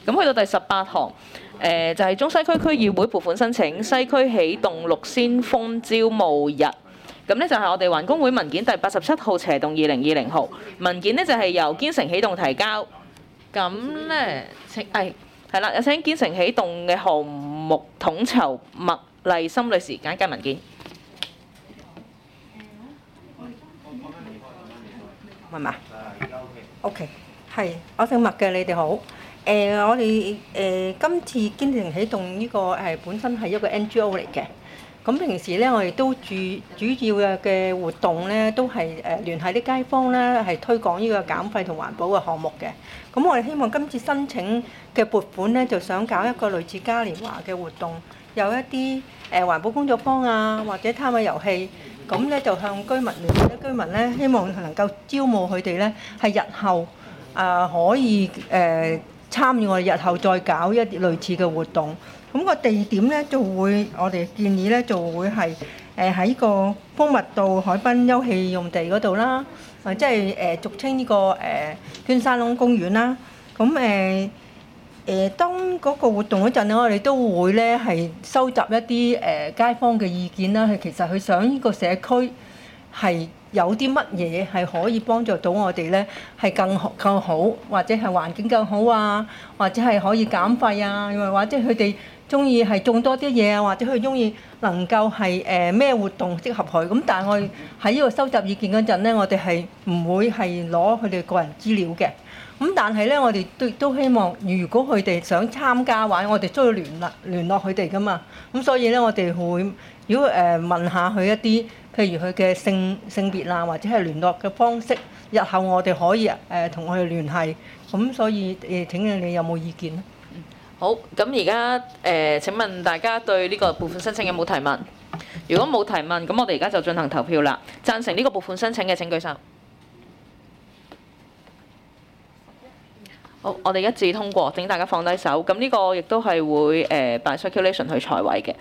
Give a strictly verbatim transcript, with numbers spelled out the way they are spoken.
咁去到第十八行，誒、呃、就係、是、中西區區議會撥款申請，西區起動六先鋒招募日。咁咧就係我哋環工會文件第八十七號斜動二零二零號文件咧，就係、是、由堅城起動提交。咁咧請誒係啦，有請堅城起動嘅項目統籌麥麗心女士簡介文件。 係嘛？OK，係，我姓麥嘅，你哋好。誒、呃，我哋誒、呃、今次堅城起動呢、這個誒、呃、本身係一個 N G O 嚟嘅。咁平時咧，我哋都主主要嘅嘅活動咧，都係誒、呃、聯繫啲街坊咧，係推廣呢個減廢同環保嘅項目嘅。咁我哋希望今次申請嘅撥款咧，就想搞一個類似嘉年華嘅活動，有一啲誒、呃、環保工作坊啊，或者攤位遊戲。咁咧就向居民聯繫啲居民咧，希望能夠招募佢哋咧，係日後啊、呃、可以誒、呃、參與我哋日後再搞一啲類似嘅活動。咁、個地點咧就會，我哋建議咧就會係誒喺個豐密道海濱休憩用地嗰度啦，啊即係誒俗稱呢、個誒捐山窿公園啦。咁誒誒當嗰個活動嗰陣咧，我哋都會咧係收集一啲誒、呃、街坊嘅意見啦。係其實佢想呢個社區係有啲乜嘢係可以幫助到我哋咧，係更好更好，或者係環境更好啊，或者係可以減廢啊，又或者佢哋中意係種多啲嘢啊，或者佢中意能夠係誒咩活動適合佢。咁但係我哋喺呢個收集意見嗰陣咧，我哋係唔會係攞佢哋個人資料嘅。咁但係咧，我哋都都希望，如果佢哋想參加嘅話，我哋都要聯絡聯絡佢哋噶嘛。咁所以咧，我哋會如果誒、呃、問下佢一啲，譬如佢嘅性性別啊，或者係聯絡嘅方式，日後我哋可以誒同佢哋聯繫。咁所以誒，請問你有冇意見咧？ 好，咁而家誒請問大家對呢個撥款申請有冇提問？如果冇提問，咁我哋而家就進行投票啦。贊成呢個撥款申請嘅請舉手。好，我哋一致通過，請大家放低手。咁呢個亦都係會誒擺 circulation 去財委嘅。